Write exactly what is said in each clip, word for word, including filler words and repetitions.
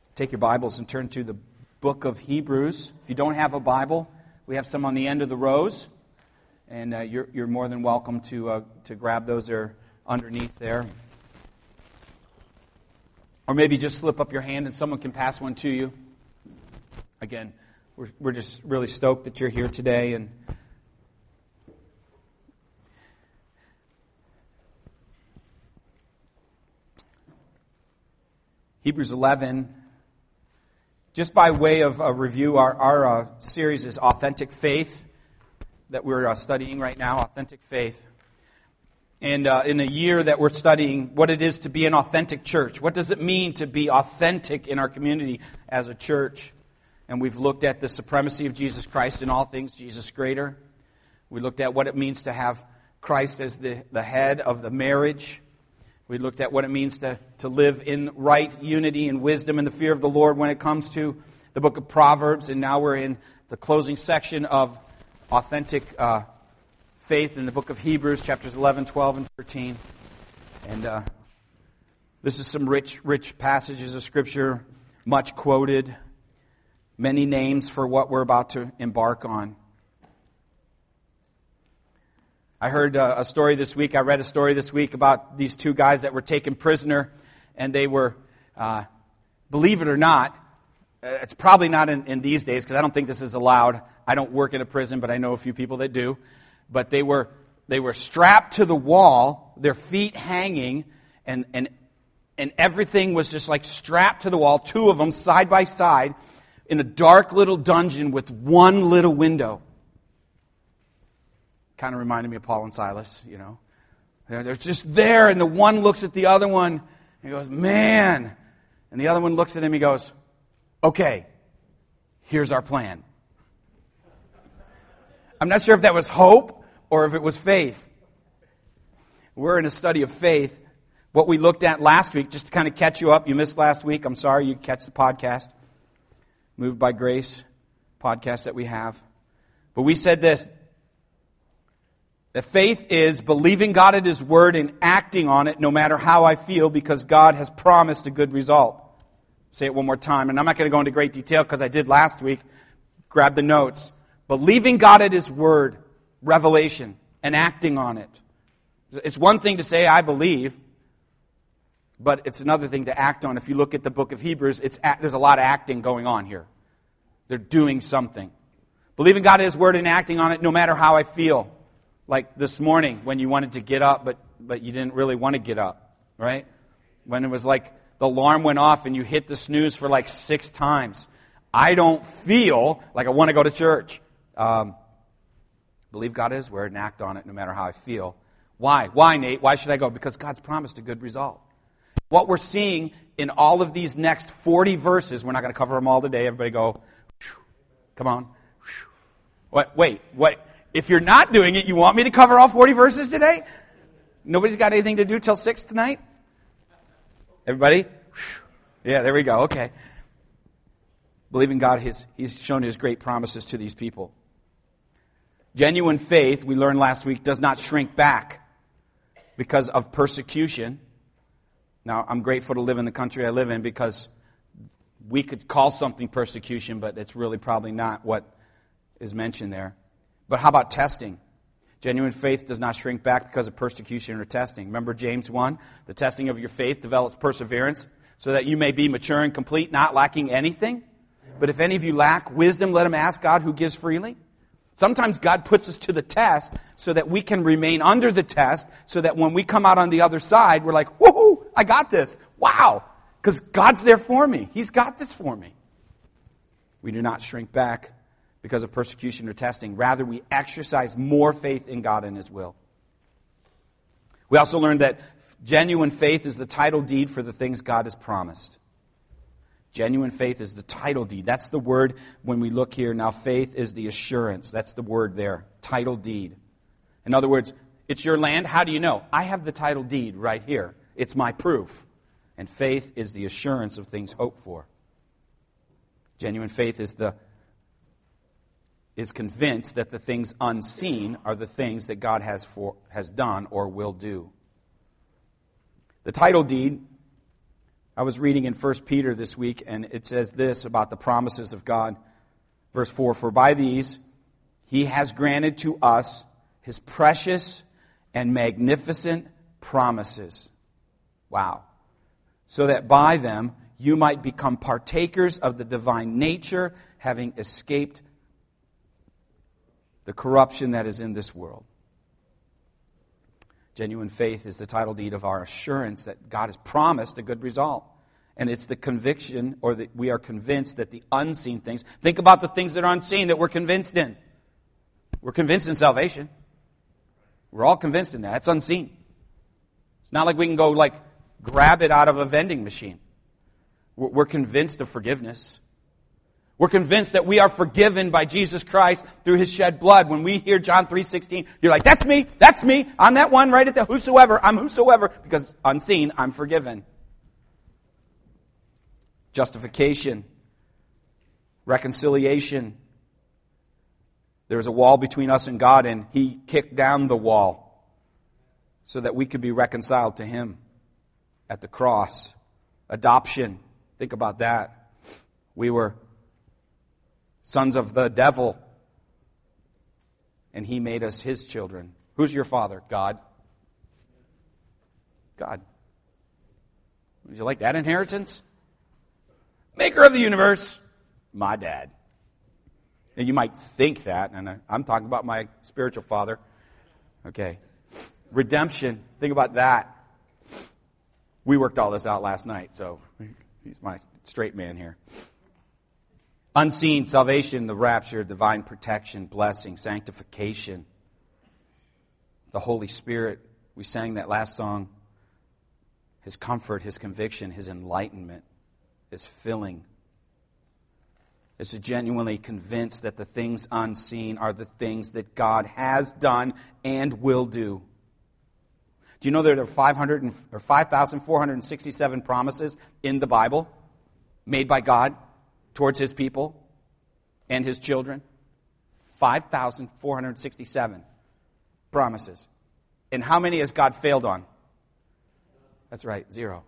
Take your Bibles and turn to the book of Hebrews. If you don't have a Bible, we have some on the end of the rows, and uh, you're, you're more than welcome to uh, to grab those. They're underneath there. Or maybe just slip up your hand and someone can pass one to you. Again, we're, we're just really stoked that you're here today. And Hebrews eleven, just by way of a review, our, our uh, series is Authentic Faith that we're uh, studying right now, Authentic Faith. And uh, in a year that we're studying what it is to be an authentic church. What does it mean to be authentic in our community as a church? And we've looked at the supremacy of Jesus Christ in all things, Jesus greater. We looked at what it means to have Christ as the, the head of the marriage. We looked at what it means to, to live in right unity and wisdom and the fear of the Lord when it comes to the book of Proverbs. And now we're in the closing section of authentic uh, faith in the book of Hebrews, chapters eleven, twelve, and thirteen. And uh, this is some rich, rich passages of Scripture, much quoted, many names for what we're about to embark on. I heard uh, a story this week, I read a story this week about these two guys that were taken prisoner, and they were, uh, believe it or not, it's probably not in, in these days, because I don't think this is allowed. I don't work in a prison, but I know a few people that do. But they were they were strapped to the wall, their feet hanging, and and and everything was just like strapped to the wall, two of them side by side, in a dark little dungeon with one little window. Kind of reminded me of Paul and Silas, you know. They're, they're just there, and the one looks at the other one, and he goes, man. And the other one looks at him, he goes, okay, here's our plan. I'm not sure if that was hope or if it was faith. We're in a study of faith. What we looked at last week, just to kind of catch you up, you missed last week, I'm sorry, you catch the podcast. Moved by Grace podcast that we have. But we said this, that faith is believing God at His Word and acting on it no matter how I feel, because God has promised a good result. Say it one more time, and I'm not going to go into great detail because I did last week. Grab the notes. Believing God at His Word, revelation, and acting on it. It's one thing to say, I believe, but it's another thing to act on. If you look at the book of Hebrews, it's there's a lot of acting going on here. They're doing something. Believing God at His Word and acting on it no matter how I feel. Like this morning when you wanted to get up, but, but you didn't really want to get up, right? When it was like the alarm went off and you hit the snooze for like six times. I don't feel like I want to go to church. Um, believe God at His Word and act on it no matter how I feel. Why? Why, Nate? Why should I go? Because God's promised a good result. What we're seeing in all of these next forty verses, we're not going to cover them all today. Everybody go, come on. What? Wait, what? If you're not doing it, you want me to cover all forty verses today? Nobody's got anything to do till six tonight? Everybody? Yeah, there we go. Okay. Believing God, his, He's shown His great promises to these people. Genuine faith, we learned last week, does not shrink back because of persecution. Now, I'm grateful to live in the country I live in because we could call something persecution, but it's really probably not what is mentioned there. But how about testing? Genuine faith does not shrink back because of persecution or testing. Remember James one? The testing of your faith develops perseverance so that you may be mature and complete, not lacking anything. But if any of you lack wisdom, let him ask God who gives freely. Sometimes God puts us to the test so that we can remain under the test, so that when we come out on the other side, we're like, woohoo, I got this. Wow, because God's there for me. He's got this for me. We do not shrink back because of persecution or testing. Rather, we exercise more faith in God and His will. We also learned that genuine faith is the title deed for the things God has promised. Genuine faith is the title deed. That's the word when we look here. Now, faith is the assurance. That's the word there. Title deed. In other words, it's your land. How do you know? I have the title deed right here. It's my proof. And faith is the assurance of things hoped for. Genuine faith is the is convinced that the things unseen are the things that God has for has done or will do. The title deed I was reading in First Peter this week, and it says this about the promises of God. Verse four, for by these he has granted to us his precious and magnificent promises. Wow. So that by them you might become partakers of the divine nature, having escaped the corruption that is in this world. Genuine faith is the title deed of our assurance that God has promised a good result. And it's the conviction, or that we are convinced that the unseen things, think about the things that are unseen that we're convinced in. We're convinced in salvation. We're all convinced in that. It's unseen. It's not like we can go like grab it out of a vending machine. We're convinced of forgiveness. We're convinced that we are forgiven by Jesus Christ through his shed blood. When we hear John three sixteen, you're like, that's me, that's me. I'm that one right at the whosoever. I'm whosoever. Because unseen, I'm forgiven. Justification. Reconciliation. There's a wall between us and God, and he kicked down the wall so that we could be reconciled to him at the cross. Adoption. Think about that. We were sons of the devil, and he made us his children. Who's your father? God. God. Would you like that inheritance? Maker of the universe, my dad. And you might think that, and I'm talking about my spiritual father. Okay. Redemption. Think about that. We worked all this out last night, so he's my straight man here. Unseen, salvation, the rapture, divine protection, blessing, sanctification, the Holy Spirit. We sang that last song. His comfort, his conviction, his enlightenment, his filling. Is to genuinely convinced that the things unseen are the things that God has done and will do. Do you know there are five hundred or five thousand four hundred sixty-seven promises in the Bible made by God towards his people and his children? five thousand four hundred sixty-seven promises. And how many has God failed on? That's right, zero.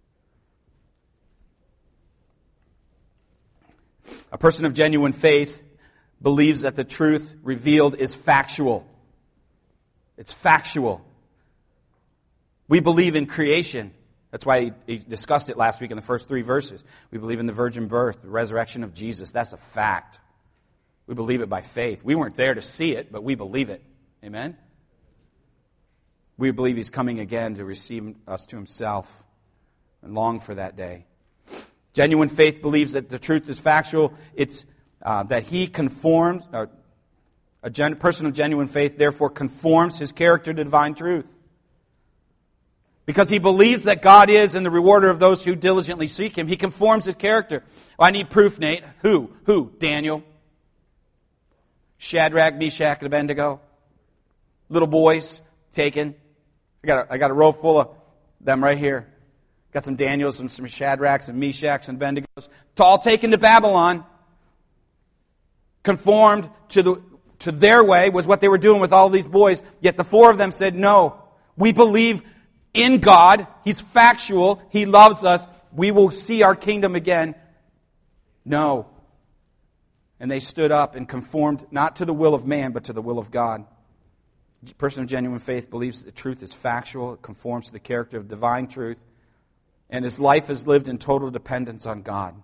A person of genuine faith believes that the truth revealed is factual. It's factual. We believe in creation. That's why he, he discussed it last week in the first three verses. We believe in the virgin birth, the resurrection of Jesus. That's a fact. We believe it by faith. We weren't there to see it, but we believe it. Amen? We believe he's coming again to receive us to himself and long for that day. Genuine faith believes that the truth is factual. It's uh, that he conforms, uh, a gen- person of genuine faith therefore conforms his character to divine truth. Because he believes that God is and the rewarder of those who diligently seek him. He conforms his character. Oh, I need proof, Nate. Who? Who? Daniel. Shadrach, Meshach, and Abednego. Little boys taken. I got a, I got a row full of them right here. Got some Daniels and some Shadrachs and Meshachs and Abednegos. All taken to Babylon. Conformed to the to their way was what they were doing with all these boys. Yet the four of them said, no, we believe in God. He's factual. He loves us. We will see our kingdom again. No. And they stood up and conformed not to the will of man, but to the will of God. A person of genuine faith believes that the truth is factual. It conforms to the character of divine truth. And his life is lived in total dependence on God.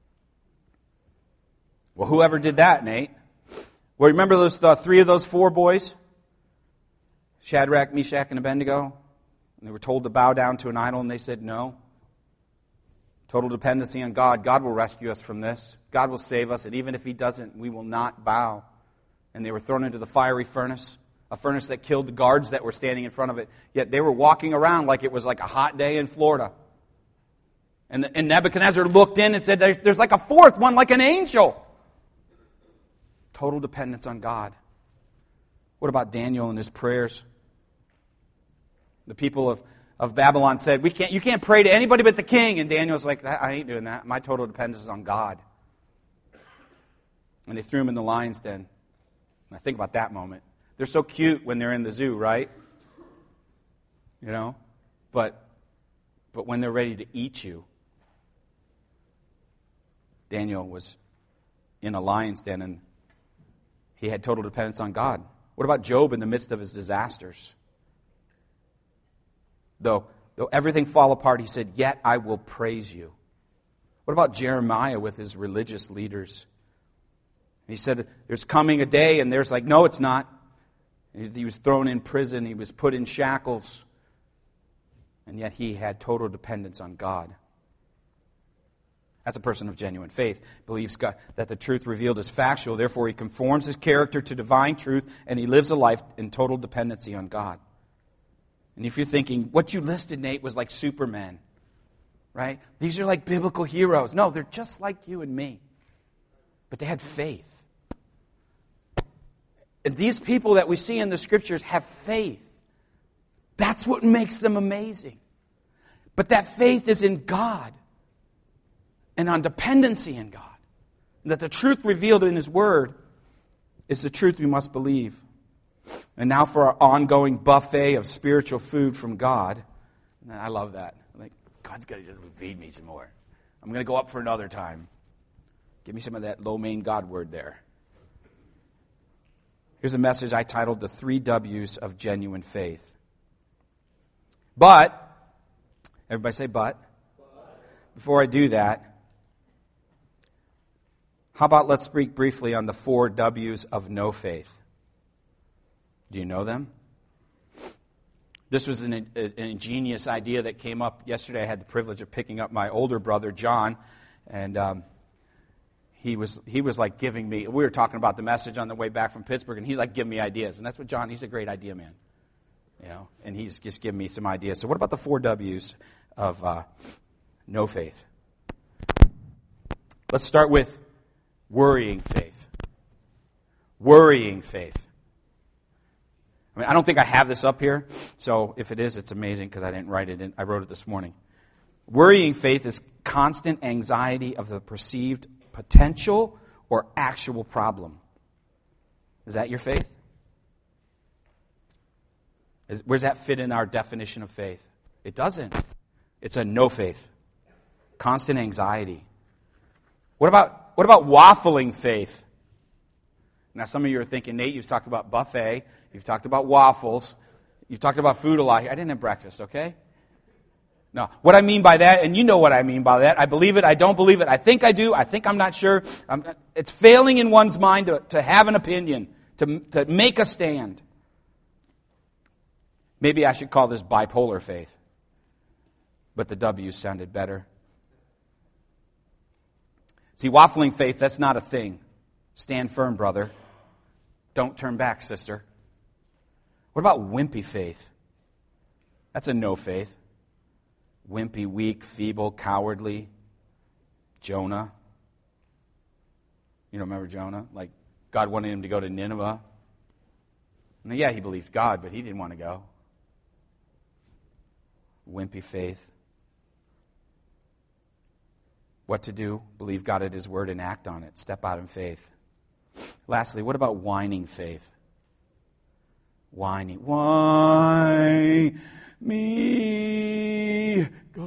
Well, whoever did that, Nate? Well, remember those uh, three of those four boys? Shadrach, Meshach, and Abednego? And they were told to bow down to an idol, and they said no. Total dependency on God. God will rescue us from this. God will save us, and even if he doesn't, we will not bow. And they were thrown into the fiery furnace, a furnace that killed the guards that were standing in front of it. Yet they were walking around like it was like a hot day in Florida. And, and Nebuchadnezzar looked in and said, there's, there's like a fourth one, like an angel. Total dependence on God. What about Daniel and his prayers? The people of, of Babylon said, "We can't. You can't pray to anybody but the king." And Daniel's like, I ain't doing that. My total dependence is on God. And they threw him in the lion's den. And I think about that moment. They're so cute when they're in the zoo, right? You know? But, but when they're ready to eat you, Daniel was in a lion's den and he had total dependence on God. What about Job in the midst of his disasters? Though, though everything fall apart, he said, "Yet I will praise you." What about Jeremiah with his religious leaders? He said, there's coming a day, and there's like, no, it's not. He was thrown in prison. He was put in shackles. And yet he had total dependence on God. That's a person of genuine faith. Believes God, that the truth revealed is factual. Therefore, he conforms his character to divine truth, and he lives a life in total dependency on God. And if you're thinking, what you listed, Nate, was like Superman, right? These are like biblical heroes. No, they're just like you and me. But they had faith. And these people that we see in the Scriptures have faith. That's what makes them amazing. But that faith is in God and on dependency in God. And that the truth revealed in His Word is the truth we must believe. And now for our ongoing buffet of spiritual food from God. And I love that. Like, God's going to feed me some more. I'm going to go up for another time. Give me some of that lo mein God word there. Here's a message I titled The Three W's of Genuine Faith. But, everybody say but. but. Before I do that, how about let's speak briefly on the four W's of no faith. Do you know them? This was an, an ingenious idea that came up yesterday. I had the privilege of picking up my older brother, John, and um, he was he was like giving me, we were talking about the message on the way back from Pittsburgh, and he's like giving me ideas. And that's what John, he's a great idea man. You know, and he's just giving me some ideas. So what about the four W's of uh, no faith? Let's start with worrying faith. Worrying faith. I mean, I don't think I have this up here, so if it is, it's amazing because I didn't write it in. I wrote it this morning. Worrying faith is constant anxiety of the perceived potential or actual problem. Is that your faith? Is, where's that fit in our definition of faith? It doesn't. It's a no faith. Constant anxiety. What about what about waffling faith? Now, some of you are thinking, Nate, you've talked about buffet, you've talked about waffles, you've talked about food a lot. I didn't have breakfast, okay? No. What I mean by that, and you know what I mean by that, I believe it, I don't believe it, I think I do, I think I'm not sure. I'm, it's failing in one's mind to, to have an opinion, to, to make a stand. Maybe I should call this bipolar faith, but the W sounded better. See, waffling faith, that's not a thing. Stand firm, brother. Don't turn back, sister. What about wimpy faith? That's a no faith. Wimpy, weak, feeble, cowardly. Jonah. You don't remember Jonah? Like, God wanted him to go to Nineveh. Now, yeah, he believed God, but he didn't want to go. Wimpy faith. What to do? Believe God at His Word and act on it. Step out in faith. Lastly, what about whining faith? Whining. Why me,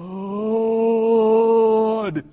God?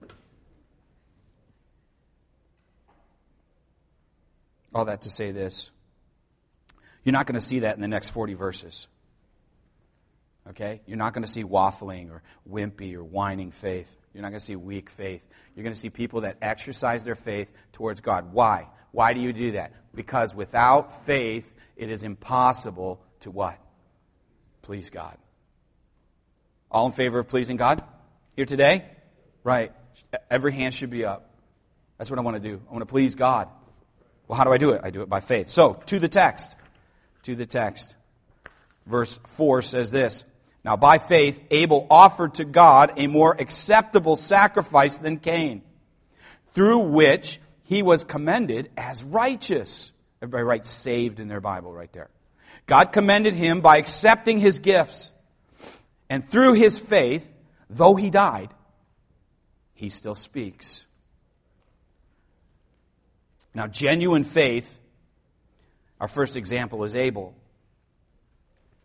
All that to say this. You're not going to see that in the next forty verses. Okay? You're not going to see waffling or wimpy or whining faith. You're not going to see weak faith. You're going to see people that exercise their faith towards God. Why? Why do you do that? Because without faith, it is impossible to what? Please God. All in favor of pleasing God here today? Right. Every hand should be up. That's what I want to do. I want to please God. Well, how do I do it? I do it by faith. So, to the text. To the text. Verse four says this. Now, by faith, Abel offered to God a more acceptable sacrifice than Cain, through which he was commended as righteous. Everybody writes saved in their Bible right there. God commended him by accepting his gifts. And through his faith, though he died, he still speaks. Now, genuine faith, our first example is Abel.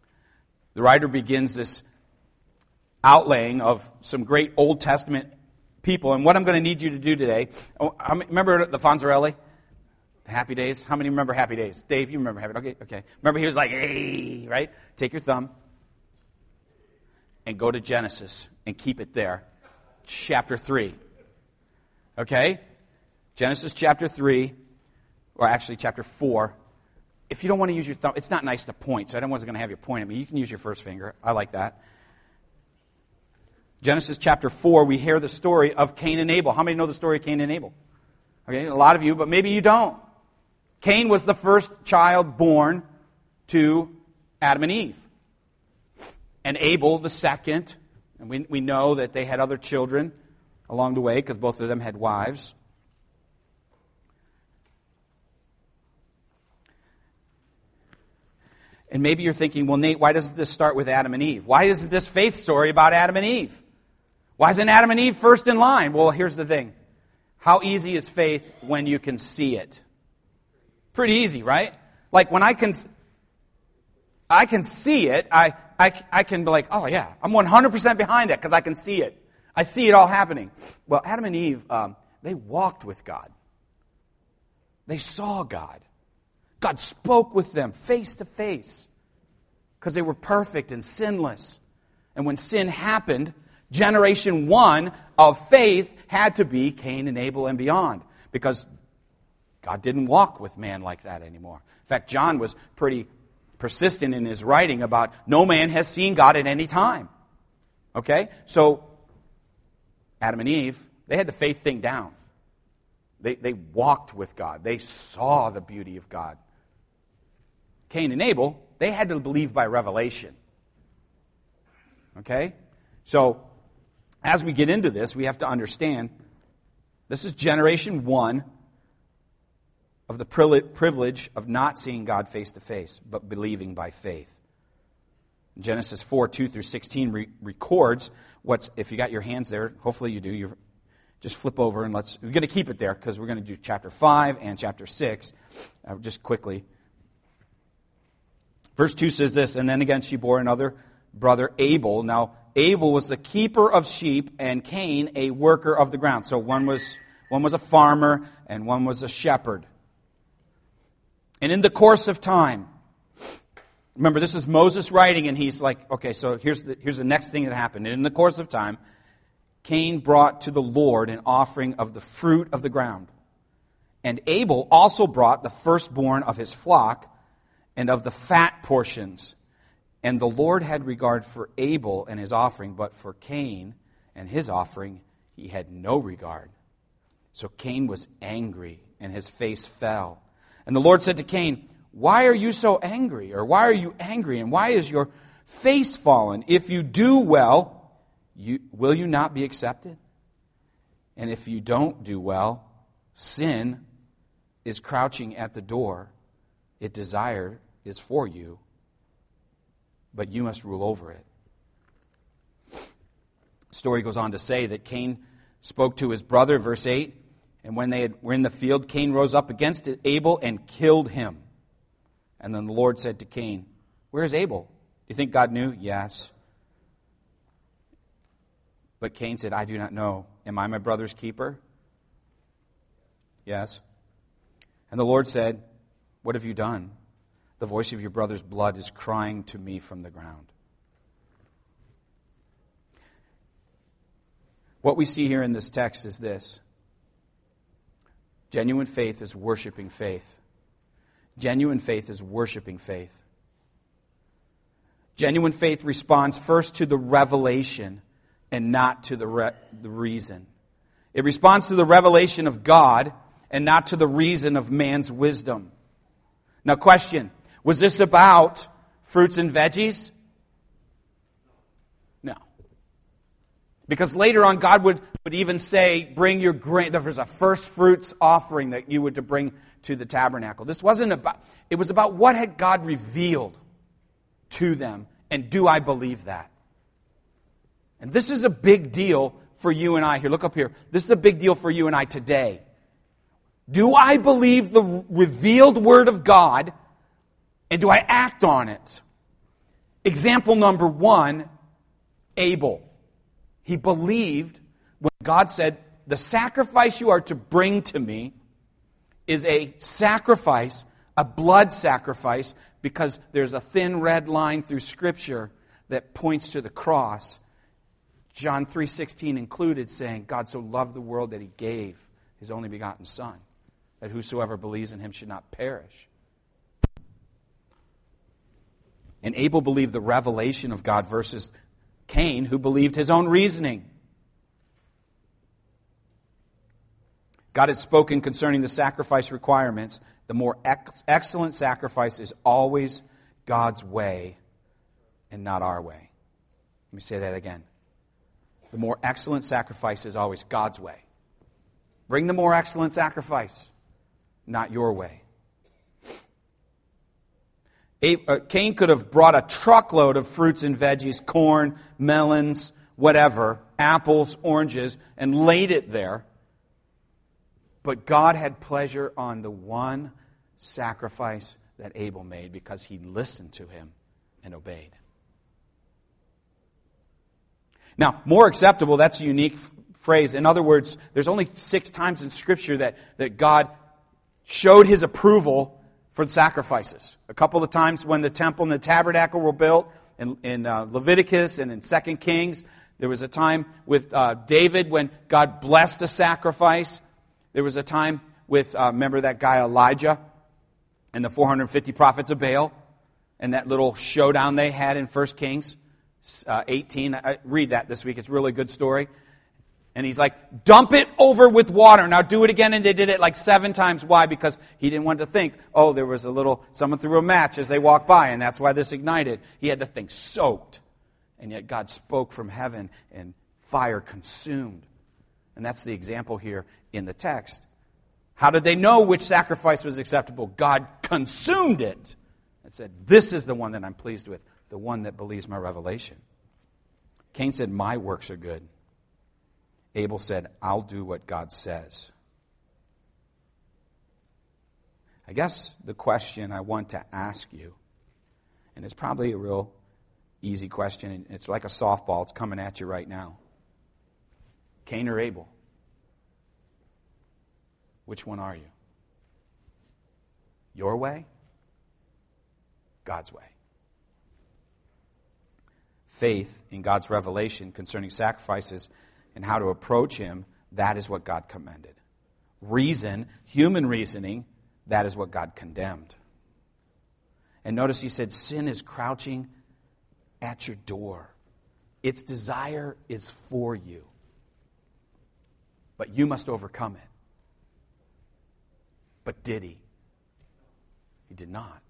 The writer begins this outlaying of some great Old Testament people. And what I'm going to need you to do today, oh, I remember the Fonzarelli? The Happy Days? How many remember Happy Days? Dave, you remember Happy Days? Okay, okay. Remember he was like, hey, right? Take your thumb and go to Genesis and keep it there. Chapter three. Okay? Genesis chapter three, or actually chapter four. If you don't want to use your thumb, it's not nice to point, so I don't wasn't going to have you point at me. You can use your first finger. I like that. Genesis chapter four, we hear the story of Cain and Abel. How many know the story of Cain and Abel? Okay, a lot of you, but maybe you don't. Cain was the first child born to Adam and Eve. And Abel the second. And we, we know that they had other children along the way because both of them had wives. And maybe you're thinking, well, Nate, why doesn't this start with Adam and Eve? Why isn't this faith story about Adam and Eve? Why isn't Adam and Eve first in line? Well, here's the thing. How easy is faith when you can see it? Pretty easy, right? Like when I can I can see it, I, I, I can be like, oh yeah, I'm one hundred percent behind that because I can see it. I see it all happening. Well, Adam and Eve, um, they walked with God. They saw God. God spoke with them face to face because they were perfect and sinless. And when sin happened, generation one of faith had to be Cain and Abel and beyond because God didn't walk with man like that anymore. In fact, John was pretty persistent in his writing about no man has seen God at any time. Okay? So, Adam and Eve, they had the faith thing down. They, they walked with God. They saw the beauty of God. Cain and Abel, they had to believe by revelation. Okay? So, as we get into this, we have to understand this is generation one of the privilege of not seeing God face to face, but believing by faith. Genesis four, two through sixteen re- records what's, if you got your hands there, hopefully you do, you just flip over and let's, we're going to keep it there because we're going to do chapter five and chapter six, uh, just quickly. Verse two says this, and then again she bore another brother, Abel. Now, Abel was the keeper of sheep and Cain a worker of the ground. So one was, one was a farmer and one was a shepherd. And in the course of time, remember this is Moses writing and he's like, okay, so here's the, here's the next thing that happened. And in the course of time, Cain brought to the Lord an offering of the fruit of the ground. And Abel also brought the firstborn of his flock and of the fat portions. And the Lord had regard for Abel and his offering, but for Cain and his offering he had no regard. So Cain was angry and his face fell. And the Lord said to Cain, why are you so angry? Or why are you angry? And why is your face fallen? If you do well, you, will you not be accepted? And if you don't do well, sin is crouching at the door. Its desire is for you, but you must rule over it. The story goes on to say that Cain spoke to his brother, verse eight, and when they had, were in the field, Cain rose up against Abel and killed him. And then the Lord said to Cain, where is Abel? Do you think God knew? Yes. But Cain said, I do not know. Am I my brother's keeper? Yes. And the Lord said, what have you done? The voice of your brother's blood is crying to me from the ground. What we see here in this text is this. Genuine faith is worshiping faith. Genuine faith is worshiping faith. Genuine faith responds first to the revelation and not to the, re- the reason. It responds to the revelation of God and not to the reason of man's wisdom. Now, question, was this about fruits and veggies? No. Because later on, God would, would even say, bring your grain. There was a first fruits offering that you were to bring to the tabernacle. This wasn't about, it was about what had God revealed to them, and do I believe that? And this is a big deal for you and I here. Look up here. This is a big deal for you and I today. Do I believe the revealed Word of God, and do I act on it? Example number one, Abel. He believed when God said, the sacrifice you are to bring to me is a sacrifice, a blood sacrifice, because there's a thin red line through Scripture that points to the cross. John three sixteen included, saying, God so loved the world that he gave his only begotten Son, that whosoever believes in him should not perish. And Abel believed the revelation of God versus Cain, who believed his own reasoning. God had spoken concerning the sacrifice requirements. The more ex- excellent sacrifice is always God's way and not our way. Let me say that again. The more excellent sacrifice is always God's way. Bring the more excellent sacrifice, not your way. Cain could have brought a truckload of fruits and veggies, corn, melons, whatever, apples, oranges, and laid it there. But God had pleasure on the one sacrifice that Abel made because he listened to him and obeyed. Now, more acceptable, that's a unique f- phrase. In other words, there's only six times in Scripture that, that God showed his approval for the sacrifices. A couple of times when the temple and the tabernacle were built, in, in uh, Leviticus and in Second Kings. There was a time with uh, David when God blessed a sacrifice. There was a time with, uh, remember that guy Elijah and the four hundred fifty prophets of Baal, and that little showdown they had in First Kings uh, eighteen. I read that this week. It's a really good story. And he's like, dump it over with water. Now do it again. And they did it like seven times. Why? Because he didn't want to think, oh, there was a little, someone threw a match as they walked by, and that's why this ignited. He had the thing soaked. And yet God spoke from heaven, and fire consumed. And that's the example here in the text. How did they know which sacrifice was acceptable? God consumed it and said, this is the one that I'm pleased with, the one that believes my revelation. Cain said, my works are good. Abel said, I'll do what God says. I guess the question I want to ask you, and it's probably a real easy question, and it's like a softball, it's coming at you right now. Cain or Abel? Which one are you? Your way? God's way. Faith in God's revelation concerning sacrifices and how to approach Him, that is what God commended. Reason, human reasoning, that is what God condemned. And notice He said, sin is crouching at your door. Its desire is for you. But you must overcome it. But did He? He did not.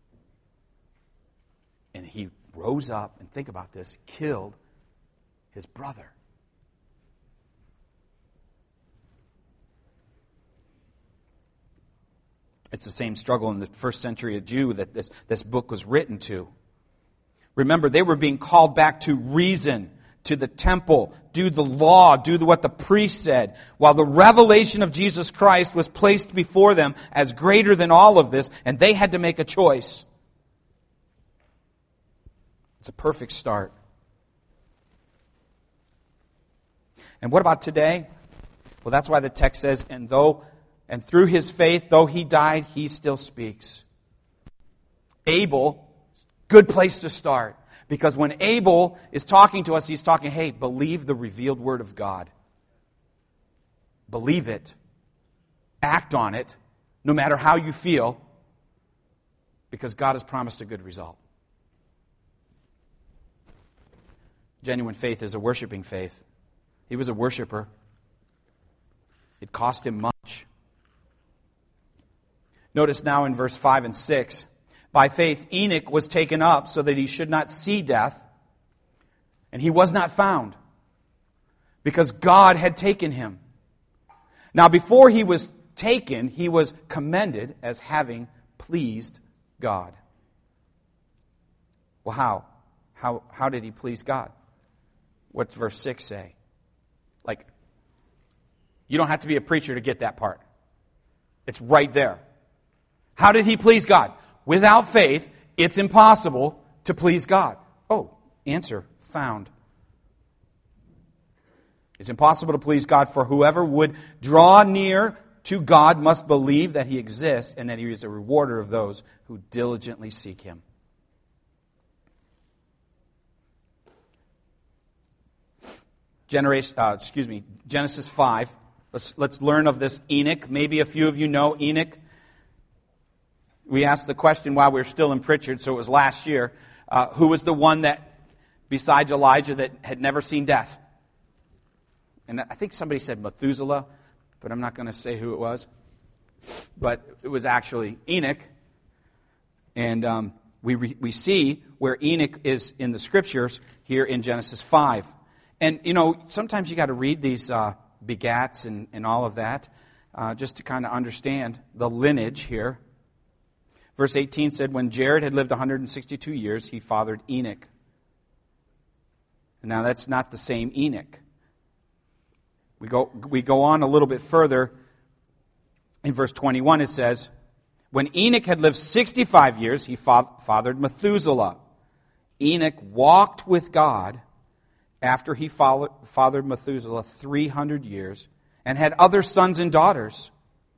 And He rose up, and think about this, killed his brother. It's the same struggle in the first century Jew that this, this book was written to. Remember, they were being called back to reason, to the temple, do the law, do what the priest said, while the revelation of Jesus Christ was placed before them as greater than all of this, and they had to make a choice. It's a perfect start. And what about today? Well, that's why the text says, and though and through his faith, though he died, he still speaks. Abel, good place to start. Because when Abel is talking to us, he's talking, hey, believe the revealed word of God. Believe it. Act on it, no matter how you feel, because God has promised a good result. Genuine faith is a worshiping faith. He was a worshiper. It cost him much. Notice now in verse five and six, by faith Enoch was taken up so that he should not see death, and he was not found, because God had taken him. Now before he was taken, he was commended as having pleased God. Well, how? How, how did he please God? What's verse six say? Like, you don't have to be a preacher to get that part. It's right there. How did he please God? Without faith, it's impossible to please God. Oh, answer found. It's impossible to please God, for whoever would draw near to God must believe that He exists and that He is a rewarder of those who diligently seek Him. Generation, uh, excuse me, Genesis five. Let's, let's learn of this Enoch. Maybe a few of you know Enoch. We asked the question while we were still in Pritchard, so it was last year. Uh, who was the one that, besides Elijah, that had never seen death? And I think somebody said Methuselah, but I'm not going to say who it was. But it was actually Enoch. And um, we re- we see where Enoch is in the Scriptures here in Genesis five. And, you know, sometimes you got to read these uh, begats and, and all of that uh, just to kind of understand the lineage here. Verse eighteen said, when Jared had lived one hundred sixty-two years, he fathered Enoch. Now, that's not the same Enoch. We go, we go on a little bit further. In verse twenty-one, it says, when Enoch had lived sixty-five years, he fa- fathered Methuselah. Enoch walked with God after he followed, fathered Methuselah three hundred years and had other sons and daughters.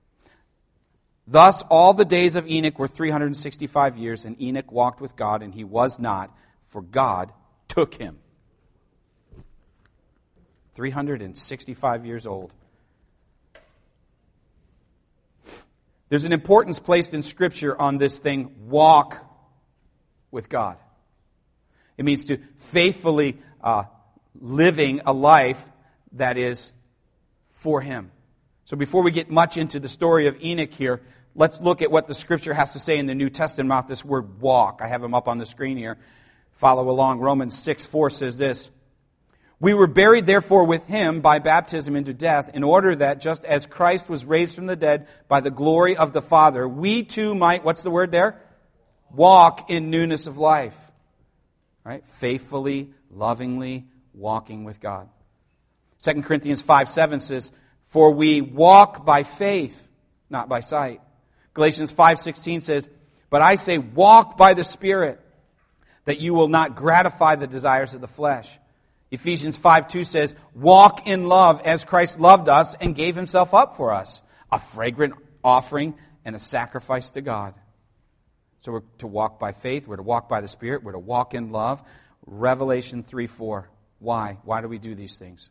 Thus, all the days of Enoch were three hundred sixty-five years, and Enoch walked with God, and he was not, for God took him. three hundred sixty-five years old. There's an importance placed in Scripture on this thing, walk with God. It means to faithfully uh, living a life that is for Him. So before we get much into the story of Enoch here, let's look at what the Scripture has to say in the New Testament about this word walk. I have them up on the screen here. Follow along. Romans six four says this. We were buried, therefore, with Him by baptism into death, in order that, just as Christ was raised from the dead by the glory of the Father, we too might, what's the word there? Walk in newness of life. Right? Faithfully, lovingly, walking with God. Second Corinthians five seven says, for we walk by faith, not by sight. Galatians five sixteen says, but I say, walk by the Spirit, that you will not gratify the desires of the flesh. Ephesians five two says, walk in love as Christ loved us and gave Himself up for us, a fragrant offering and a sacrifice to God. So we're to walk by faith, we're to walk by the Spirit, we're to walk in love. Revelation three four. Why? Why do we do these things?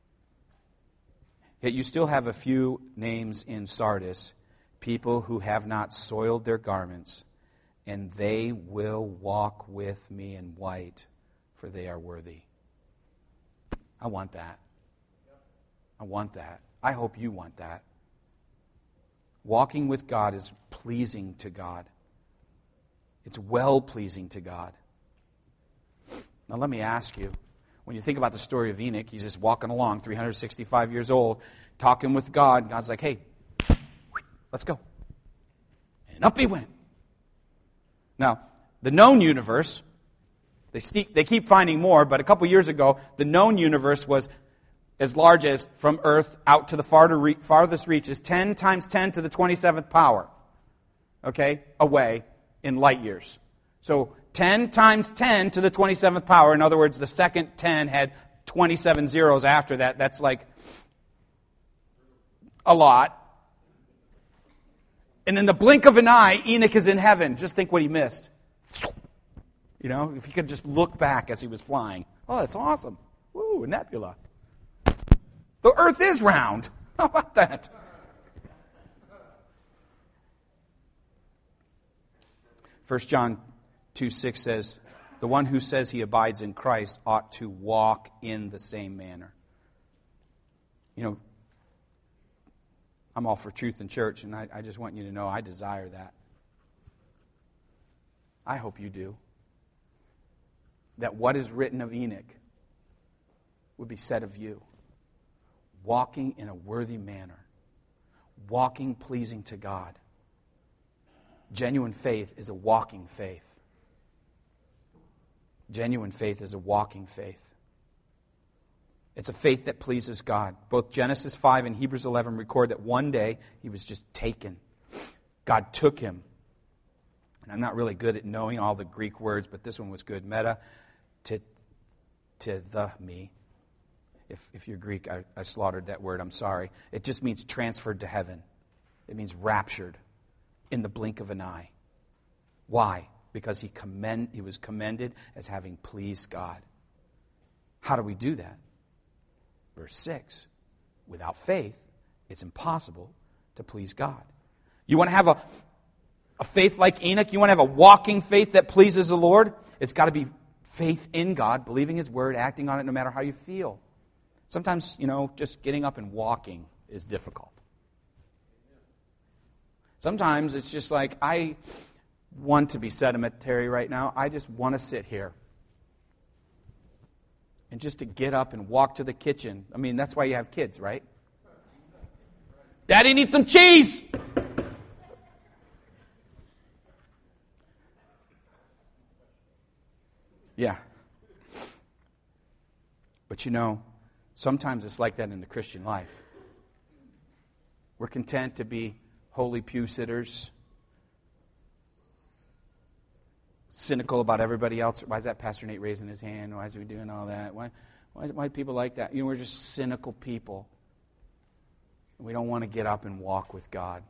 Yet you still have a few names in Sardis, people who have not soiled their garments, and they will walk with me in white, for they are worthy. I want that. I want that. I hope you want that. Walking with God is pleasing to God. It's well-pleasing to God. Now let me ask you, when you think about the story of Enoch, he's just walking along, three hundred sixty-five years old, talking with God. God's like, hey, let's go. And up he went. Now, the known universe, They, st- they keep finding more, but a couple years ago, the known universe was as large as from Earth out to the farther re- farthest reaches, ten times ten to the twenty-seventh power, okay, away in light years. So ten times ten to the twenty-seventh power. In other words, the second ten had twenty-seven zeros after that. That's like a lot. And in the blink of an eye, Enoch is in heaven. Just think what he missed. You know, if he could just look back as he was flying. Oh, that's awesome. Woo, a nebula. The earth is round. How about that? First John two six says, the one who says he abides in Christ ought to walk in the same manner. You know, I'm all for truth in church, and I, I just want you to know I desire that. I hope you do. That what is written of Enoch would be said of you. Walking in a worthy manner. Walking pleasing to God. Genuine faith is a walking faith. Genuine faith is a walking faith. It's a faith that pleases God. Both Genesis five and Hebrews eleven record that one day he was just taken. God took him. And I'm not really good at knowing all the Greek words, but this one was good. Meta, to, to the me. If, if you're Greek, I, I slaughtered that word, I'm sorry. It just means transferred to heaven. It means raptured in the blink of an eye. Why? Because he commend, he was commended as having pleased God. How do we do that? Verse six, without faith, it's impossible to please God. You want to have a, a faith like Enoch? You want to have a walking faith that pleases the Lord? It's got to be faith in God, believing His Word, acting on it no matter how you feel. Sometimes, you know, just getting up and walking is difficult. Sometimes it's just like, I want to be sedimentary right now. I just want to sit here. And just to get up and walk to the kitchen. I mean, that's why you have kids, right? Daddy needs some cheese! Yeah. But you know, sometimes it's like that in the Christian life. We're content to be holy pew sitters, cynical about everybody else. Why is that Pastor Nate raising his hand? Why is he doing all that? Why, why, why are people like that? You know, we're just cynical people. We don't want to get up and walk with God.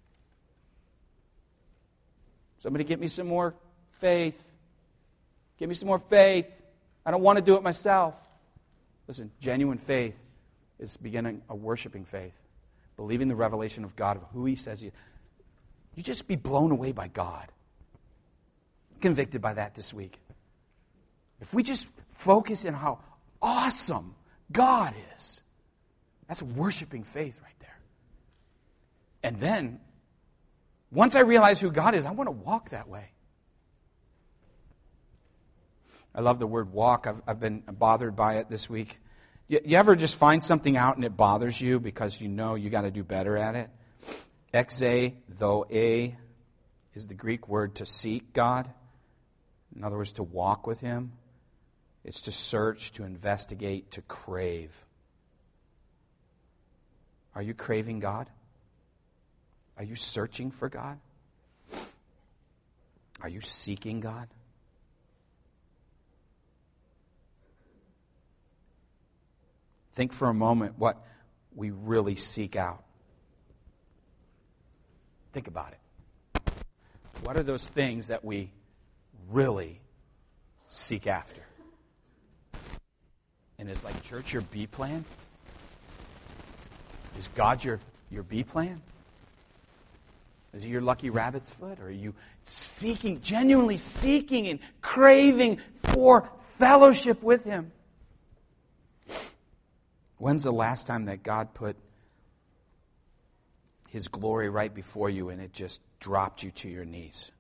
Somebody get me some more faith. Give me some more faith. I don't want to do it myself. Listen, genuine faith is beginning a worshiping faith. Believing the revelation of God, of who He says He is. You just be blown away by God. Convicted by that this week. If we just focus on how awesome God is, that's a worshiping faith right there. And then, once I realize who God is, I want to walk that way. I love the word walk. I've, I've been bothered by it this week. You, you ever just find something out and it bothers you because you know you got to do better at it? Exezoe is the Greek word to seek God. In other words, to walk with Him. It's to search, to investigate, to crave. Are you craving God? Are you searching for God? Are you seeking God? Think for a moment what we really seek out. Think about it. What are those things that we really seek after? And is like church your B plan? Is God your, your B plan? Is it your lucky rabbit's foot? Or are you seeking, genuinely seeking and craving for fellowship with Him? When's the last time that God put His glory right before you and it just dropped you to your knees?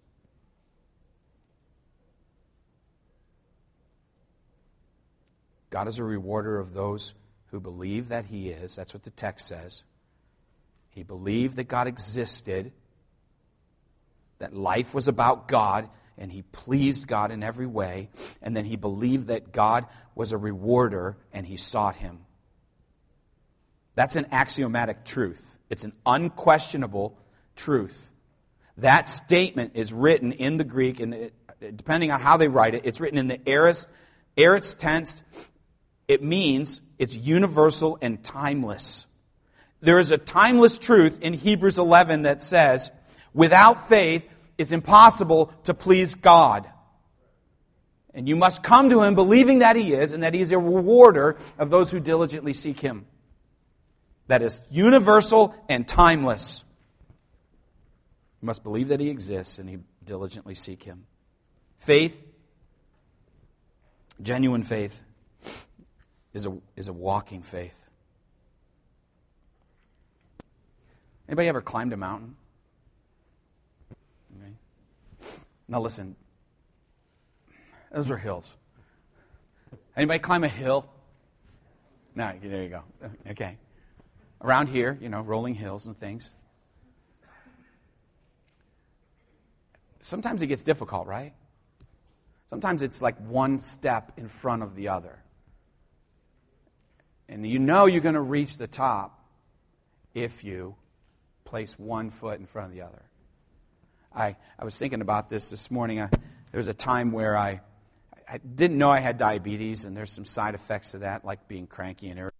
God is a rewarder of those who believe that He is. That's what the text says. He believed that God existed, that life was about God, and he pleased God in every way. And then he believed that God was a rewarder, and he sought Him. That's an axiomatic truth. It's an unquestionable truth. That statement is written in the Greek, and it, depending on how they write it, it's written in the aorist, aorist tense. It means it's universal and timeless. There is a timeless truth in Hebrews eleven that says, without faith, it's impossible to please God. And you must come to Him believing that He is, and that He is a rewarder of those who diligently seek Him. That is universal and timeless. You must believe that He exists, and you diligently seek Him. Faith, genuine faith, is a, is a walking faith. Anybody ever climbed a mountain? Okay. Now listen, those are hills. Anybody climb a hill? No, there you go. Okay. Around here, you know, rolling hills and things. Sometimes it gets difficult, right? Sometimes it's like one step in front of the other. And you know you're going to reach the top if you place one foot in front of the other. I, I was thinking about this this morning. I, there was a time where I, I didn't know I had diabetes, and there's some side effects to that, like being cranky and irritable.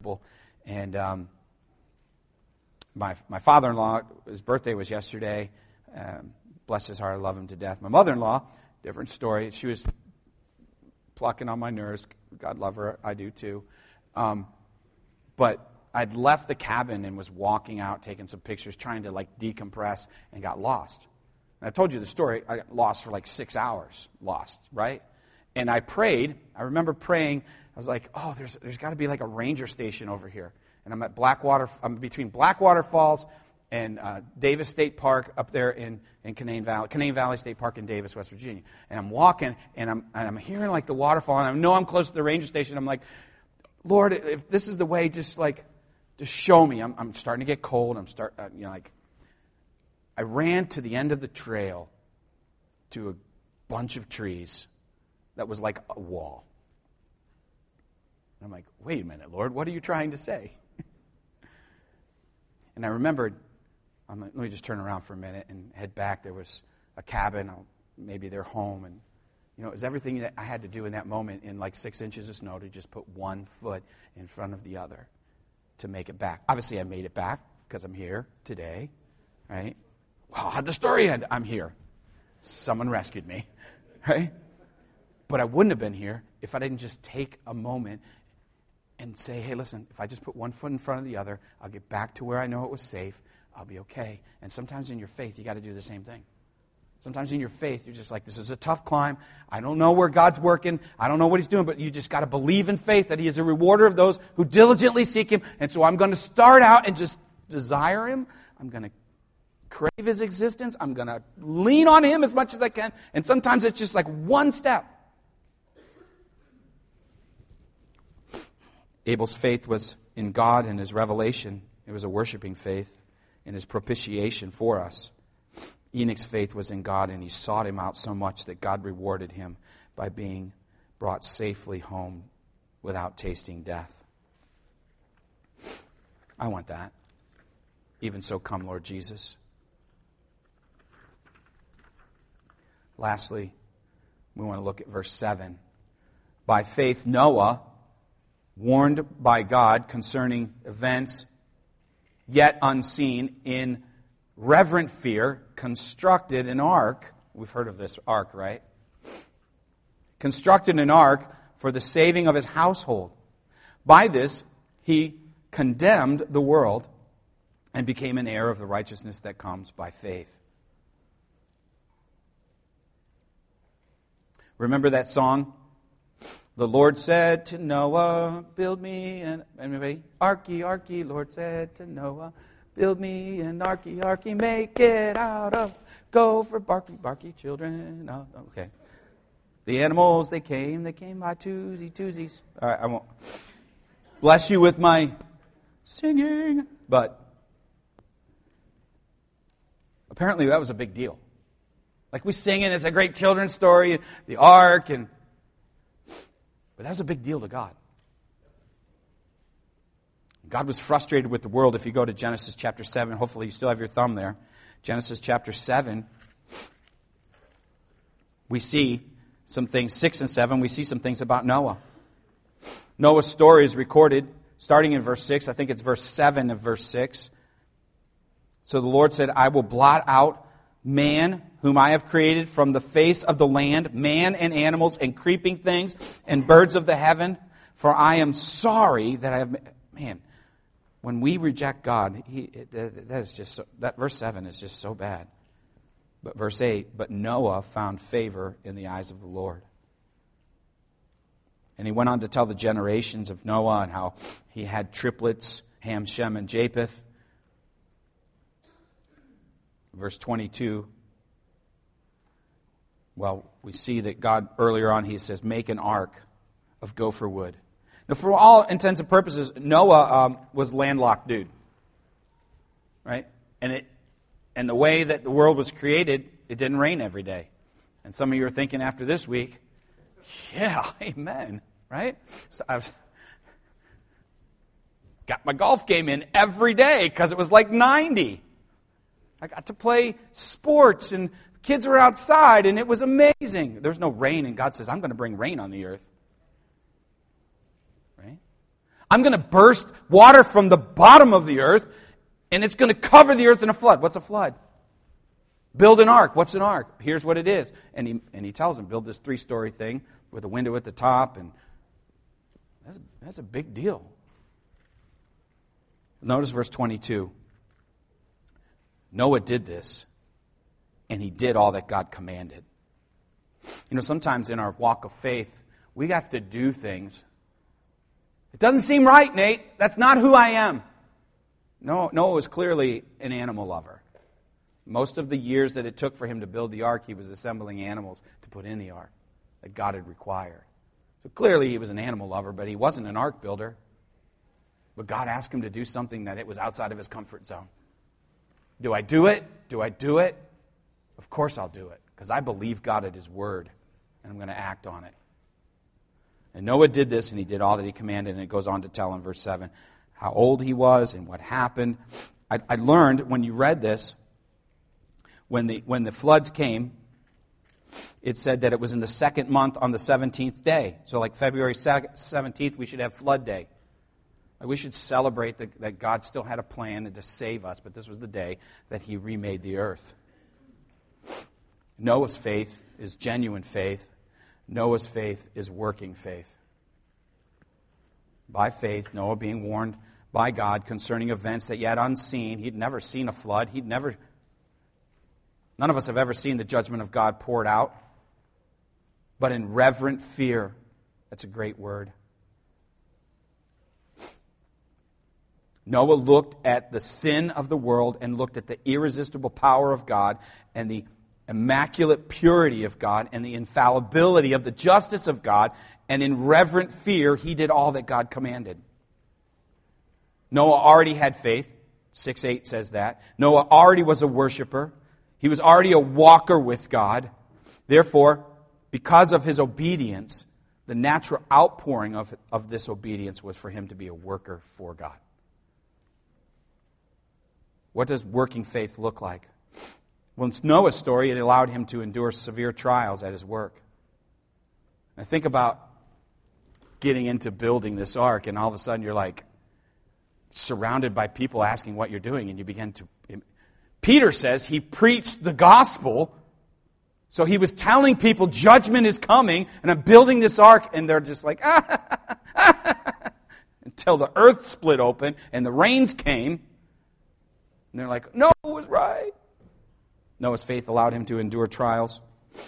And um, my my father-in-law, his birthday was yesterday. Um, bless his heart, I love him to death. My mother-in-law, different story. She was plucking on my nerves. God love her, I do too. Um, but I'd left the cabin and was walking out, taking some pictures, trying to like decompress, and got lost. And I told you the story. I got lost for like six hours, lost, right? And I prayed. I remember praying. I was like, oh, there's there's got to be like a ranger station over here. And I'm at Blackwater. I'm between Blackwater Falls and uh, Davis State Park up there in, in Canaan Valley, Canaan Valley State Park in Davis, West Virginia. And I'm walking, and I'm and I'm hearing like the waterfall, and I know I'm close to the ranger station. I'm like, Lord, if this is the way, just like, just show me. I'm I'm starting to get cold. I'm start uh, you know like. I ran to the end of the trail to a bunch of trees that was like a wall. And I'm like, wait a minute, Lord, what are you trying to say? And I remembered, I'm like, let me just turn around for a minute and head back. There was a cabin, maybe their home, and you know, it was everything that I had to do in that moment in like six inches of snow to just put one foot in front of the other to make it back. Obviously, I made it back because I'm here today, right? Well, how'd the story end? I'm here. Someone rescued me, right? But I wouldn't have been here if I didn't just take a moment and say, hey, listen, if I just put one foot in front of the other, I'll get back to where I know it was safe. I'll be okay. And sometimes in your faith, you got to do the same thing. Sometimes in your faith, you're just like, this is a tough climb. I don't know where God's working. I don't know what He's doing, but you just got to believe in faith that He is a rewarder of those who diligently seek Him. And so I'm going to start out and just desire Him. I'm going to crave His existence. I'm going to lean on Him as much as I can. And sometimes it's just like one step. Abel's faith was in God and His revelation. It was a worshiping faith in His propitiation for us. Enoch's faith was in God, and he sought Him out so much that God rewarded him by being brought safely home without tasting death. I want that. Even so, come, Lord Jesus. Lastly, we want to look at verse seven. By faith, Noah, warned by God concerning events yet unseen, in reverent fear, constructed an ark. We've heard of this ark, right? Constructed an ark for the saving of his household. By this, he condemned the world and became an heir of the righteousness that comes by faith. Remember that song? The Lord said to Noah, build me an... Anybody? Arky, arky, Lord said to Noah, build me an arky, arky, make it out of gopher, barky, barky children. Oh, okay. The animals, they came, they came by twosy, twosies. All right, I won't bless you with my singing. But apparently that was a big deal. Like we sing it as a great children's story, the ark, and but that was a big deal to God. God was frustrated with the world. If you go to Genesis chapter seven, hopefully you still have your thumb there. Genesis chapter seven, we see some things, six and seven, we see some things about Noah. Noah's story is recorded starting in verse six. I think it's verse seven of verse six. So the Lord said, I will blot out man whom I have created from the face of the land, man and animals and creeping things and birds of the heaven, for I am sorry that I have... Man, when we reject God, he, that is just so, that verse seven is just so bad. But verse eight, but Noah found favor in the eyes of the Lord. And he went on to tell the generations of Noah and how he had triplets, Ham, Shem, and Japheth. Verse twenty-two, well, we see that God, earlier on, he says, make an ark of gopher wood. Now, for all intents and purposes, Noah um, was a landlocked dude, right? And it, and the way that the world was created, it didn't rain every day. And some of you are thinking after this week, yeah, amen, right? So I was, got my golf game in every day because it was like ninety. I got to play sports, and kids were outside, and it was amazing. There's no rain, and God says, I'm going to bring rain on the earth. Right? I'm going to burst water from the bottom of the earth, and it's going to cover the earth in a flood. What's a flood? Build an ark. What's an ark? Here's what it is. And he, and he tells them, build this three-story thing with a window at the top, and that's a, that's a big deal. Notice verse twenty-two. Noah did this, and he did all that God commanded. You know, sometimes in our walk of faith, we have to do things. It doesn't seem right, Nate. That's not who I am. No, Noah was clearly an animal lover. Most of the years that it took for him to build the ark, he was assembling animals to put in the ark that God had required. So clearly he was an animal lover, but he wasn't an ark builder. But God asked him to do something that it was outside of his comfort zone. Do I do it? Do I do it? Of course I'll do it, because I believe God at His word, and I'm going to act on it. And Noah did this, and he did all that he commanded, and it goes on to tell in verse seven how old he was and what happened. I, I learned when you read this, when the when the floods came, it said that it was in the second month on the seventeenth day. So like February seventeenth, we should have flood day. Like we should celebrate that, that God still had a plan to save us, but this was the day that He remade the earth. Noah's faith is genuine faith. Noah's faith is working faith. By faith, Noah being warned by God concerning events that yet unseen. He'd never seen a flood. He'd never... None of us have ever seen the judgment of God poured out. But in reverent fear, that's a great word. Noah looked at the sin of the world and looked at the irresistible power of God and the immaculate purity of God and the infallibility of the justice of God, and in reverent fear, he did all that God commanded. Noah already had faith. six eight says that. Noah already was a worshiper. He was already a walker with God. Therefore, because of his obedience, the natural outpouring of, of this obedience was for him to be a worker for God. What does working faith look like? Well, in Noah's story, it allowed him to endure severe trials at his work. Now think about getting into building this ark, and all of a sudden you're like surrounded by people asking what you're doing, and you begin to... Peter says he preached the gospel, so he was telling people judgment is coming, and I'm building this ark, and they're just like, ah, until the earth split open, and the rains came, and they're like, Noah was right. Noah's faith allowed him to endure trials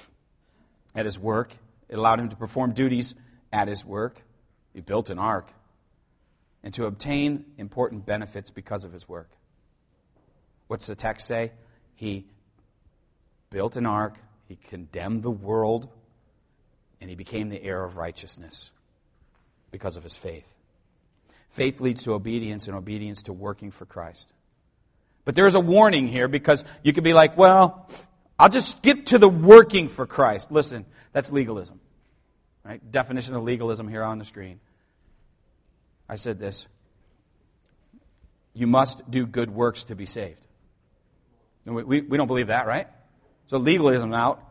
at his work. It allowed him to perform duties at his work. He built an ark. And to obtain important benefits because of his work. What's the text say? He built an ark, he condemned the world, and he became the heir of righteousness because of his faith. Faith leads to obedience, and obedience to working for Christ. But there's a warning here, because you could be like, well, I'll just skip to the working for Christ. Listen, that's legalism. Right? Definition of legalism here on the screen. I said this. You must do good works to be saved. We, we, we don't believe that, right? So legalism out.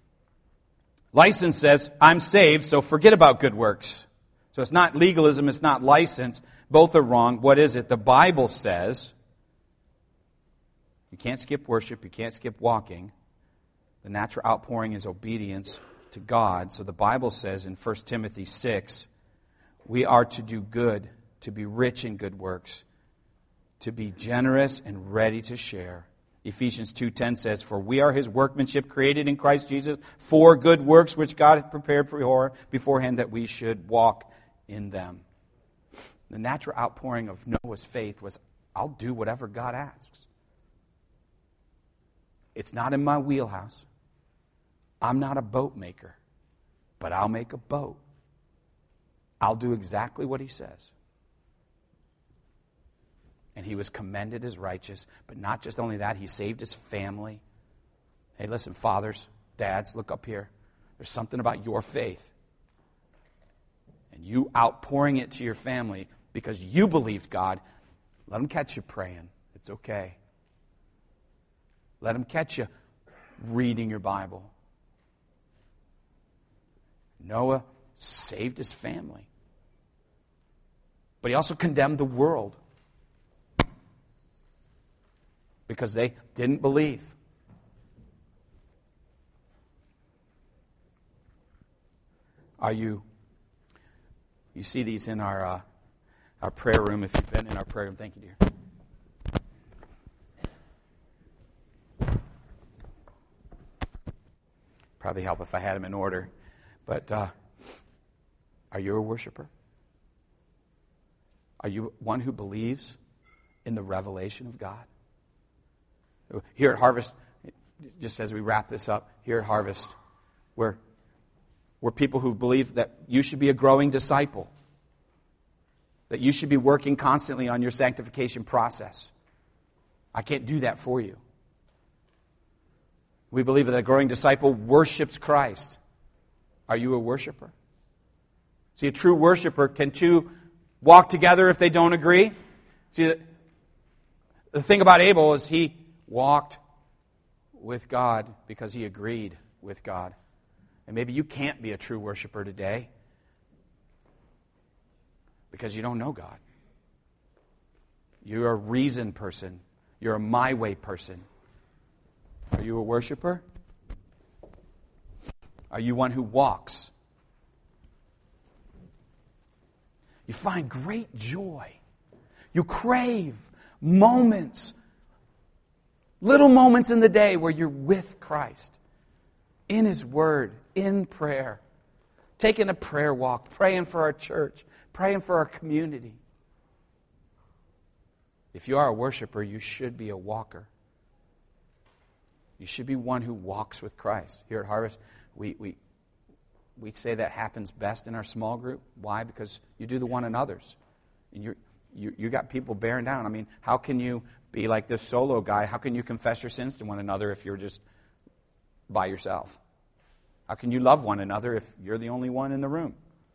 License says, I'm saved, so forget about good works. So it's not legalism, it's not license. Both are wrong. What is it? The Bible says... You can't skip worship. You can't skip walking. The natural outpouring is obedience to God. So the Bible says in First Timothy six, we are to do good, to be rich in good works, to be generous and ready to share. Ephesians two ten says, for we are His workmanship created in Christ Jesus for good works which God had prepared for beforehand that we should walk in them. The natural outpouring of Noah's faith was, I'll do whatever God asks. It's not in my wheelhouse. I'm not a boat maker, but I'll make a boat. I'll do exactly what He says. And he was commended as righteous, but not just only that, he saved his family. Hey, listen, fathers, dads, look up here. There's something about your faith. And you outpouring it to your family because you believed God. Let them catch you praying. It's okay. Let them catch you reading your Bible. Noah saved his family. But he also condemned the world because they didn't believe. Are you, you see these in our, uh, our prayer room, if you've been in our prayer room. Thank you, dear. Probably help if I had them in order. But uh, are you a worshiper? Are you one who believes in the revelation of God? Here at Harvest, just as we wrap this up, here at Harvest, we're, we're people who believe that you should be a growing disciple, that you should be working constantly on your sanctification process. I can't do that for you. We believe that a growing disciple worships Christ. Are you a worshiper? See, a true worshiper, can two walk together if they don't agree? See, the thing about Abel is he walked with God because he agreed with God. And maybe you can't be a true worshiper today because you don't know God. You're a reason person. You're a my way person. Are you a worshiper? Are you one who walks? You find great joy. You crave moments, little moments in the day where you're with Christ, in His Word, in prayer, taking a prayer walk, praying for our church, praying for our community. If you are a worshiper, you should be a walker. You should be one who walks with Christ. Here at Harvest, we we we say that happens best in our small group. Why? Because you do the one another's. And you you you got people bearing down. I mean, how can you be like this solo guy? How can you confess your sins to one another if you're just by yourself? How can you love one another if you're the only one in the room?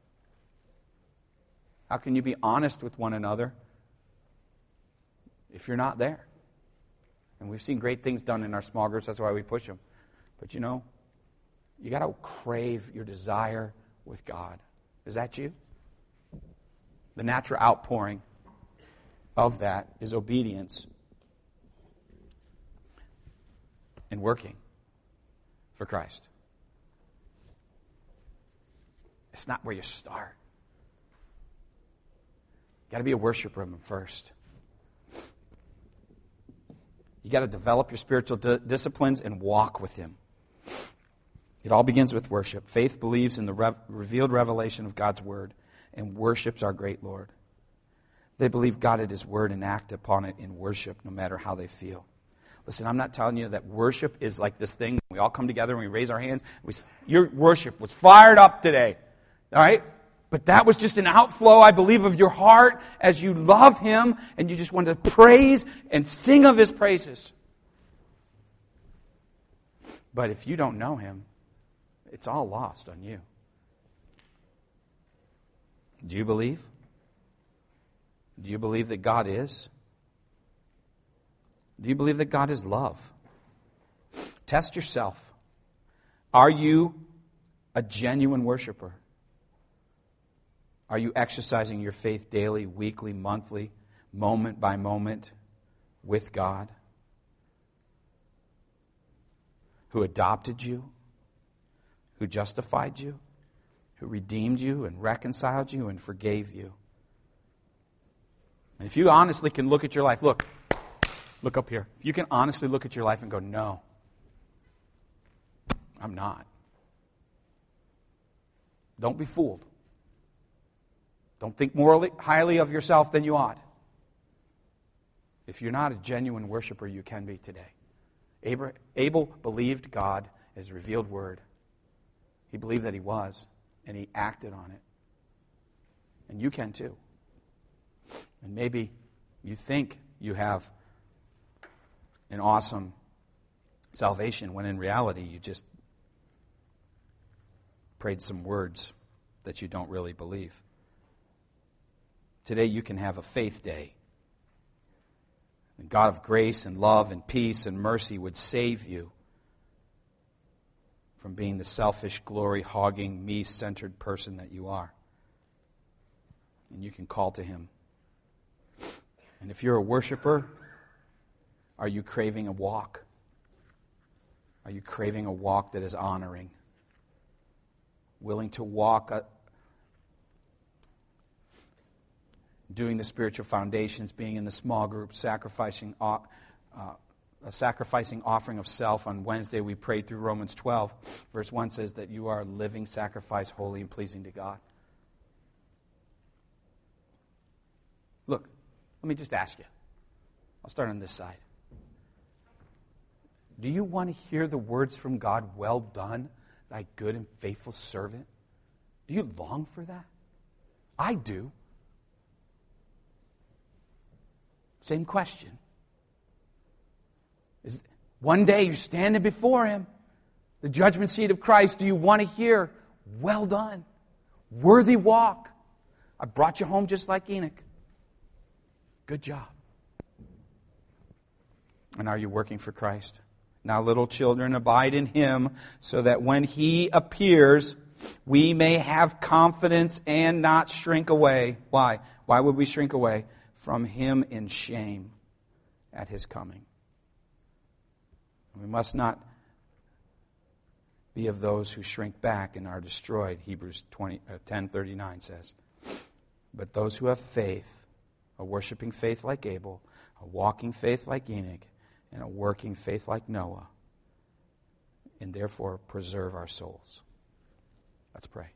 How can you be honest with one another if you're not there? And we've seen great things done in our small groups. That's why we push them. But you know, you got to crave your desire with God. Is that you? The natural outpouring of that is obedience and working for Christ. It's not where you start. You got to be a worshiper of Him first. You got to develop your spiritual di- disciplines and walk with Him. It all begins with worship. Faith believes in the re- revealed revelation of God's Word and worships our great Lord. They believe God at His Word and act upon it in worship no matter how they feel. Listen, I'm not telling you that worship is like this thing. We all come together and we raise our hands. We, your worship was fired up today. All right? But that was just an outflow, I believe, of your heart as you love Him and you just want to praise and sing of His praises. But if you don't know Him, it's all lost on you. Do you believe? Do you believe that God is? Do you believe that God is love? Test yourself. Are you a genuine worshiper? Are you exercising your faith daily, weekly, monthly, moment by moment with God, who adopted you, who justified you, who redeemed you and reconciled you and forgave you? And if you honestly can look at your life, look, look up here. If you can honestly look at your life and go, no, I'm not. Don't be fooled. Don't think more highly of yourself than you ought. If you're not a genuine worshiper, you can be today. Abel believed God as revealed word. He believed that He was, and he acted on it. And you can too. And maybe you think you have an awesome salvation when in reality you just prayed some words that you don't really believe. Today you can have a faith day. And God of grace and love and peace and mercy would save you from being the selfish, glory-hogging, me-centered person that you are. And you can call to Him And if you're a worshiper, are you craving a walk? Are you craving a walk that is honoring? Willing to walk, a, doing the spiritual foundations, being in the small group, sacrificing, uh, a sacrificing offering of self. On Wednesday we prayed through Romans twelve. Verse one says that you are a living sacrifice, holy and pleasing to God. Look, let me just ask you. I'll start on this side. Do you want to hear the words from God, well done, thy good and faithful servant? Do you long for that? I do. Same question. Is one day you're standing before Him, the judgment seat of Christ. Do you want to hear, well done, worthy walk? I brought you home just like Enoch. Good job. And are you working for Christ? Now, little children, abide in Him, so that when He appears, we may have confidence and not shrink away. Why? Why would we shrink away? From Him in shame at His coming. We must not be of those who shrink back and are destroyed, Hebrews ten thirty-nine says. But those who have faith, a worshiping faith like Abel, a walking faith like Enoch, and a working faith like Noah, and therefore preserve our souls. Let's pray.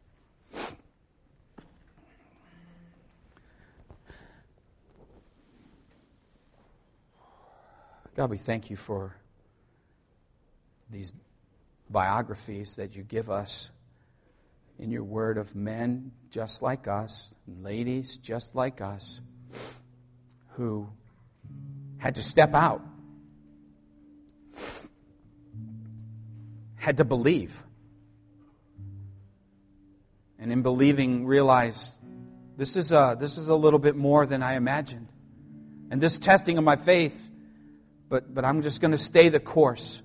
God, we thank You for these biographies that You give us in Your Word of men just like us, and ladies just like us, who had to step out, had to believe, and in believing realized this is a, this is a little bit more than I imagined. And this testing of my faith, but, but I'm just going to stay the course.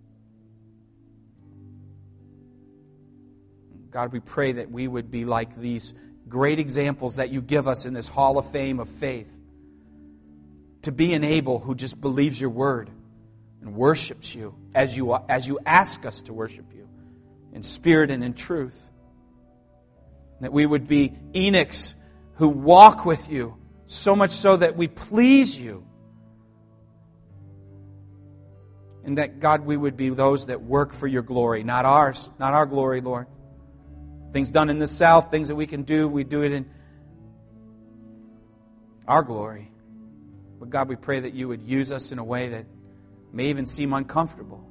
God, we pray that we would be like these great examples that You give us in this hall of fame of faith. To be an Abel who just believes Your word and worships You as you, as you ask us to worship You in spirit and in truth. That we would be Enochs who walk with You, so much so that we please You. And that, God, we would be those that work for Your glory, not ours, not our glory, Lord. Things done in the south, things that we can do, we do it in our glory. But God, we pray that You would use us in a way that may even seem uncomfortable.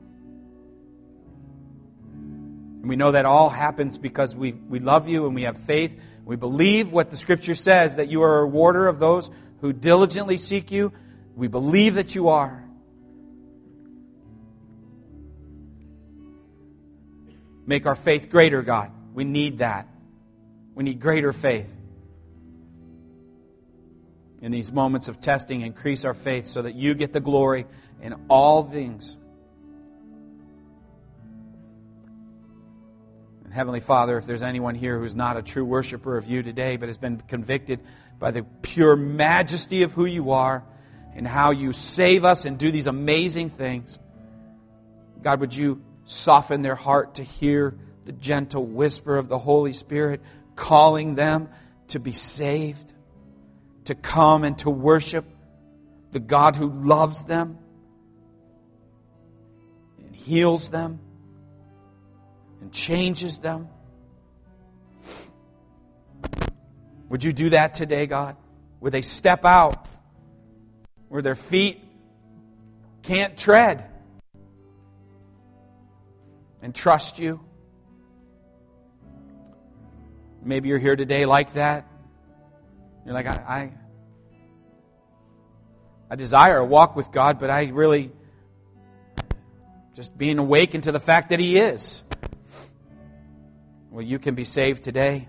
And we know that all happens because we, we love You and we have faith. We believe what the Scripture says, that You are a rewarder of those who diligently seek You. We believe that You are. Make our faith greater, God. We need that. We need greater faith. In these moments of testing, increase our faith so that You get the glory in all things. And Heavenly Father, if there's anyone here who's not a true worshiper of You today, but has been convicted by the pure majesty of who You are and how You save us and do these amazing things, God, would You soften their heart to hear the gentle whisper of the Holy Spirit calling them to be saved, to come and to worship the God who loves them and heals them and changes them. Would You do that today, God? Would they step out where their feet can't tread and trust You? Maybe you're here today like that. You're like, I, I, I desire a walk with God, but I really just being awakened to the fact that He is. Well, you can be saved today.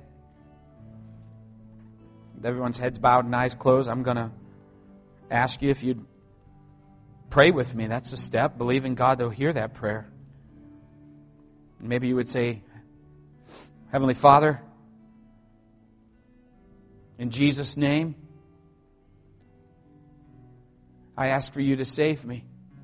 With everyone's heads bowed and eyes closed, I'm going to ask you if you'd pray with me. That's the step. Believe in God, they'll hear that prayer. Maybe you would say, Heavenly Father, in Jesus' name, I ask for you to save me.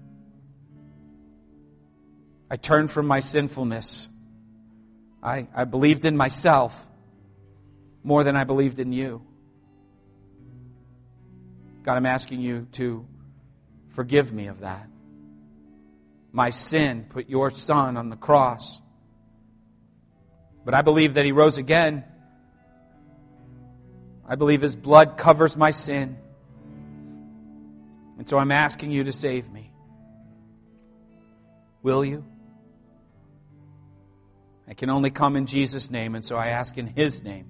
I turned from my sinfulness. I, I believed in myself more than I believed in you. God, I'm asking you to forgive me of that. My sin put your Son on the cross. But I believe that He rose again. I believe His blood covers my sin. And so I'm asking you to save me. Will you? I can only come in Jesus' name, and so I ask in His name.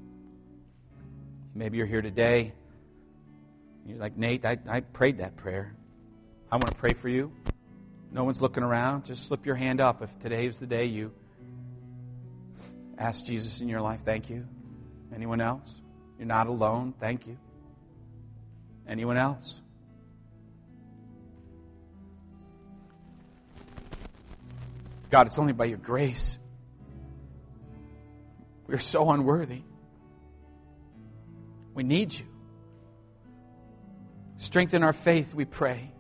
Maybe you're here today. You're like, Nate, I, I prayed that prayer. I want to pray for you. No one's looking around. Just slip your hand up if today is the day you ask Jesus in your life. Thank you. Anyone else? You're not alone. Thank you. Anyone else? God, it's only by your grace. We're so unworthy. We need you. Strengthen our faith, we pray.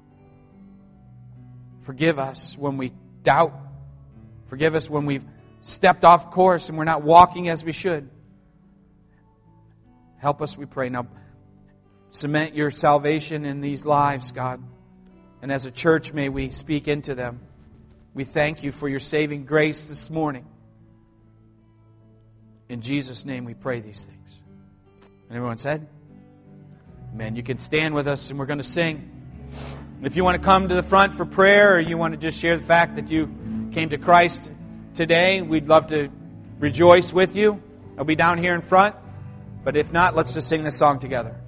Forgive us when we doubt. Forgive us when we've stepped off course and we're not walking as we should. Help us, we pray. Now, cement your salvation in these lives, God. And as a church, may we speak into them. We thank you for your saving grace this morning. In Jesus' name we pray these things. And everyone said? Amen. You can stand with us and we're going to sing. If you want to come to the front for prayer or you want to just share the fact that you came to Christ today, we'd love to rejoice with you. I'll be down here in front. But if not, let's just sing this song together.